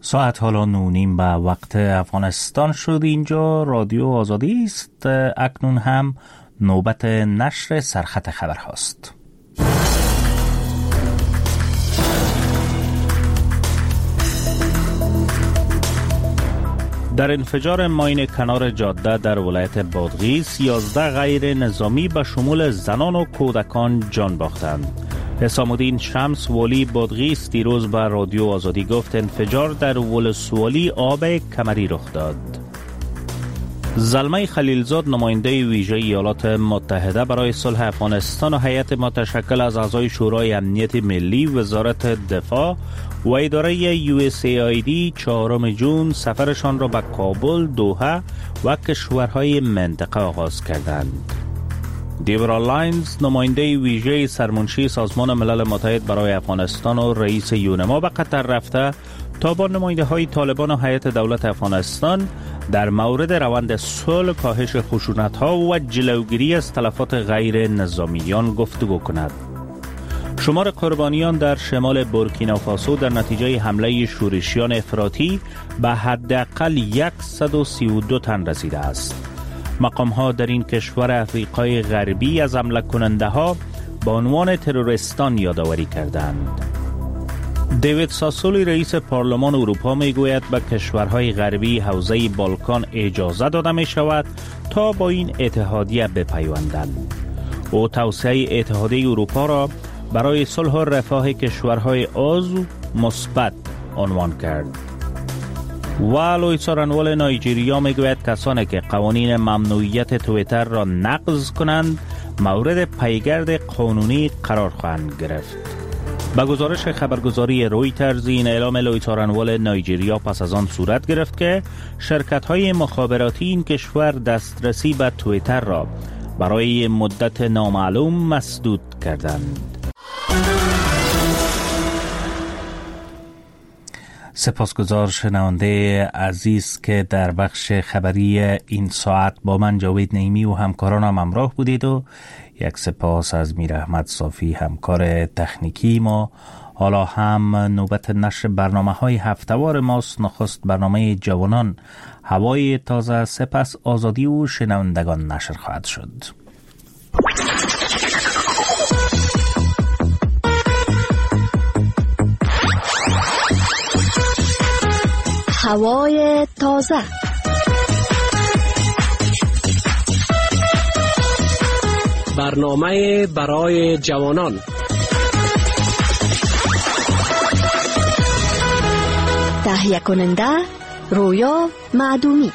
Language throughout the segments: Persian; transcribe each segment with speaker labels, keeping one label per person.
Speaker 1: ساعت حالا 9:30 به وقت افغانستان شد. اینجا رادیو آزادی است. اکنون هم نوبت نشر سرخط خبر هاست. در انفجار ماین کنار جاده در ولایت بادغیس 11 غیر نظامی به شمول زنان و کودکان جان باختند. حسام الدین شمس والی بادغیس دیروز به رادیو آزادی گفت انفجار در ولسوالی آب کمری رخ داد. زلمه خلیلزاد نماینده ویژه ایالات متحده برای صلح افغانستان و هیئت متشکل از اعضای شورای امنیت ملی، وزارت دفاع و اداره USAID 4 جون سفرشان را به کابل، دوحه و کشورهای منطقه آغاز کردند. دیبرا لاینز نماینده ویژه سرمنشی سازمان ملل متحد برای افغانستان و رئیس یونما به قطر رفته تا با نماینده های طالبان و هیئت دولت افغانستان در مورد روند صلح، کاهش خشونت ها و جلوگیری از تلفات غیر نظامیان گفتگو کند. شمار قربانیان در شمال بورکینافاسو در نتیجه حمله شورشیان افراطی به حداقل 132 تن رسیده است. مقام ها در این کشور افریقای غربی از حمله کننده ها با عنوان تروریستان یادآوری کردند. دیوید ساسولی رئیس پارلمان اروپا می گوید به کشورهای غربی حوزه بالکان اجازه داده می شود تا با این اتحادیه بپیوندند. او توسعه اتحادیه اروپا را برای صلح و رفاه کشورهای عضو مثبت عنوان کرد. و لوئیسا رانوال نایجریا میگوید کسانی که قوانین ممنوعیت توییتر را نقض کنند مورد پیگرد قانونی قرار خواهند گرفت. با گزارش خبرگزاری رویترز این اعلام لوئیسا رانوال نایجریا پس از آن صورت گرفت که شرکت‌های مخابراتی این کشور دسترسی به توییتر را برای مدت نامعلوم مسدود کردند. سپاسگزار شنونده عزیز که در بخش خبری این ساعت با من جاوید نعیمی و همکارانم همراه بودید و یک سپاس از میر احمد صافی همکار تکنیکی ما. حالا هم نوبت نشر برنامه های هفتهوار ماست. نخست برنامه جوانان، هوای تازه، سپس آزادی و شنوندگان نشر خواهد شد.
Speaker 2: هوای تازه.
Speaker 3: برنامه برای جوانان.
Speaker 2: تهیه کننده رویا معدومی.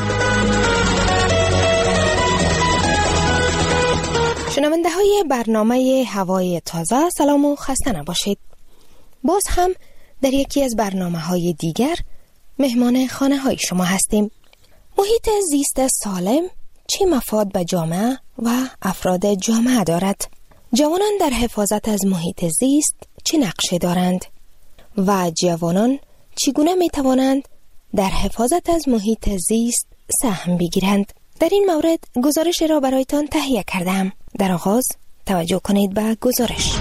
Speaker 4: شنونده های برنامه هوای تازه، سلام و خسته نباشید. باز هم در یکی از برنامه های دیگر مهمان خانه های شما هستیم. محیط زیست سالم چه مفاد به جامعه و افراد جامعه دارد؟ جوانان در حفاظت از محیط زیست چه نقشه دارند؟ و جوانان چگونه می توانند در حفاظت از محیط زیست سهم بگیرند؟ در این مورد گزارش را برایتان تهیه کردم. در آغاز توجه کنید به گزارش.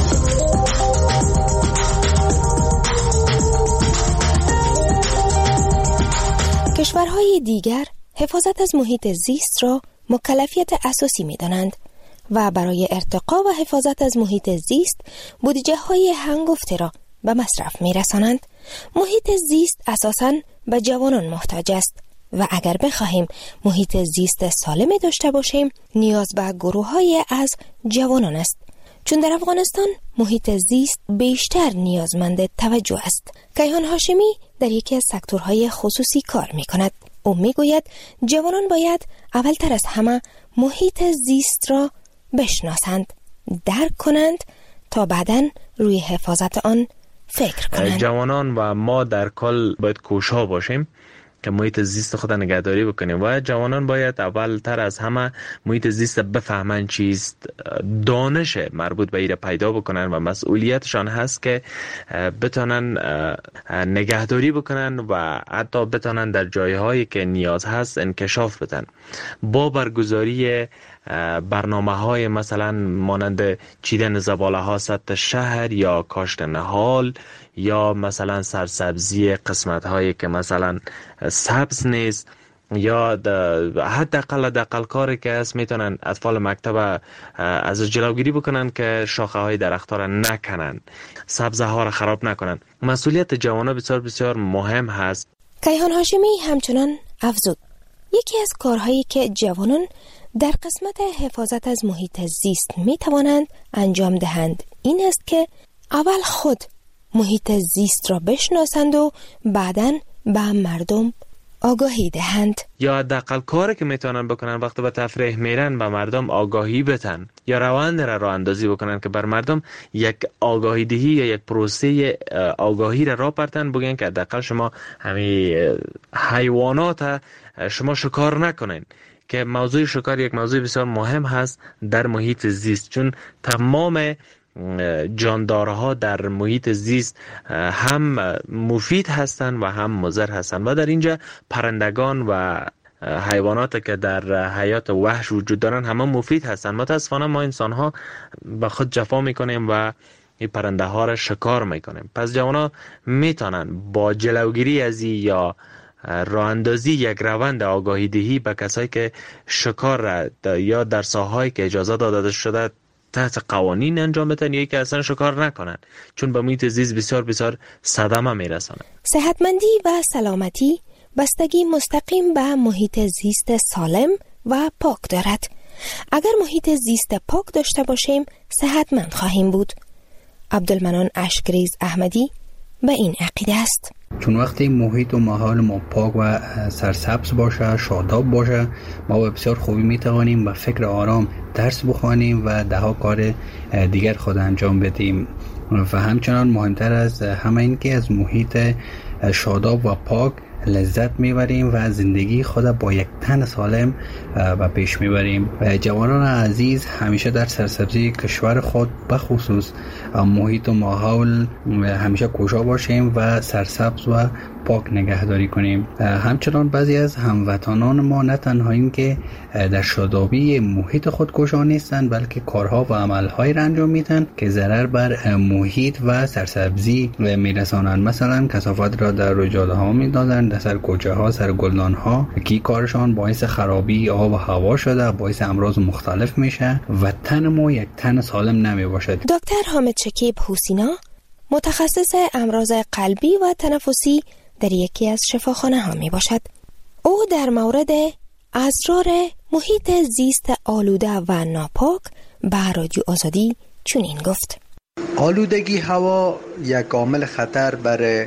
Speaker 4: کشورهای دیگر حفاظت از محیط زیست را مکلفیت اساسی می دانند و برای ارتقا و حفاظت از محیط زیست بودجه های هنگفته را به مصرف می رسانند. محیط زیست اساساً به جوانان محتاج است و اگر بخواهیم محیط زیست سالم داشته باشیم نیاز به گروه‌های از جوانان است، چون در افغانستان محیط زیست بیشتر نیازمند توجه است. کیهان هاشمی در یکی از سکتورهای خصوصی کار می کند. او می گوید جوانان باید اولتر از همه محیط زیست را بشناسند، درک کنند تا بعداً روی حفاظت آن فکر کنند.
Speaker 5: جوانان و ما در کل باید کوشا باشیم که محیط زیست خود نگهداری بکنیم و جوانان باید اولتر از همه محیط زیست بفهمن چیست، دانش مربوط به ایره پیدا بکنن و مسئولیتشان هست که بتونن نگهداری بکنن و حتی بتونن در جایهایی که نیاز هست انکشاف بدن. با برگزاری برنامه‌های مثلا مانند چیدن زباله‌ها سطح شهر یا کاشت نهال یا مثلا سرسبزی قسمت‌هایی که مثلا سبز نیست یا حداقل کاری که است میتونن اطفال مکتب از جلوگیری بکنن که شاخه های درخت‌ها را نکنن، سبزه ها را خراب نکنن. مسئولیت جوانان بسیار بسیار مهم هست.
Speaker 4: کیهان هاشمی همچنان افزود یکی از کارهایی که جوانان در قسمت حفاظت از محیط زیست می توانند انجام دهند این است که اول خود محیط زیست را بشناسند و بعداً به مردم آگاهی دهند.
Speaker 5: یا حداقل کاری که میتونن بکنن وقتی به تفریح میرن به مردم آگاهی بدن یا روند را اندازی بکنن که بر مردم یک آگاهی دهی یا یک پروسه آگاهی را بردن، بگن که حداقل شما همین حیوانات شما شکار نکنین، که موضوع شکار یک موضوع بسیار مهم هست در محیط زیست، چون تمام جاندارها در محیط زیست هم مفید هستند و هم مضر هستند و در اینجا پرندگان و حیوانات که در حیات وحش وجود دارن همه مفید هستند. متاسفانه ما انسان ها به خود جفا میکنیم و این پرنده ها را شکار میکنیم. پس جوانا میتونن با جلوگیری از یا راه اندازی یک روند آگاهی دهی به کسایی که شکار را یا در ساحه‌ای که اجازه داده شده تحت قوانین انجام بدن یا که اصلا شکار نکنن، چون به محیط زیست بسیار بسیار صدمه میرسانه.
Speaker 4: صحتمندی و سلامتی بستگی مستقیم به محیط زیست سالم و پاک دارد. اگر محیط زیست پاک داشته باشیم صحتمند خواهیم بود. عبدالمنان اشکریز احمدی به این عقیده است.
Speaker 6: چون وقتی محیط و ماحول ما پاک و سرسبز باشه، شاداب باشه، ما به بسیار خوبی میتوانیم با فکر آرام درس بخوانیم و دهها کار دیگر خود انجام بدیم. و همچنان مهمتر از همه این که از محیط شاداب و پاک لذت میبریم و زندگی خود با یک تن سالم و پیش میبریم. و جوانان عزیز همیشه در سرسبزی کشور خود بخصوص محیط و ماحول همیشه کوشا باشیم و سرسبز و پاک نگهداری کنیم. همچنان بعضی از هموطنان ما نه تنها این که در شادابی محیط خود کوشا نیستند، بلکه کارها و عملهایی را انجام میدن که ضرر بر محیط و سرسبزی میرسانند. مثلا کثافت را در رجاله ها میدازند، در سر کوچه ها، سر گلدان ها، که کارشان باعث خرابی آب و هوا شده، باعث امراض مختلف میشه و تن ما یک تن سالم نمی باشد.
Speaker 4: دکتر حامد شکیب حسینا متخصص امراض قلبی و تنفسی در یکی از شفاخانه ها می باشد. او در مورد اسرار محیط زیست آلوده و ناپاک به رادیو آزادی چنین گفت:
Speaker 7: آلودگی هوا یک عامل خطر برای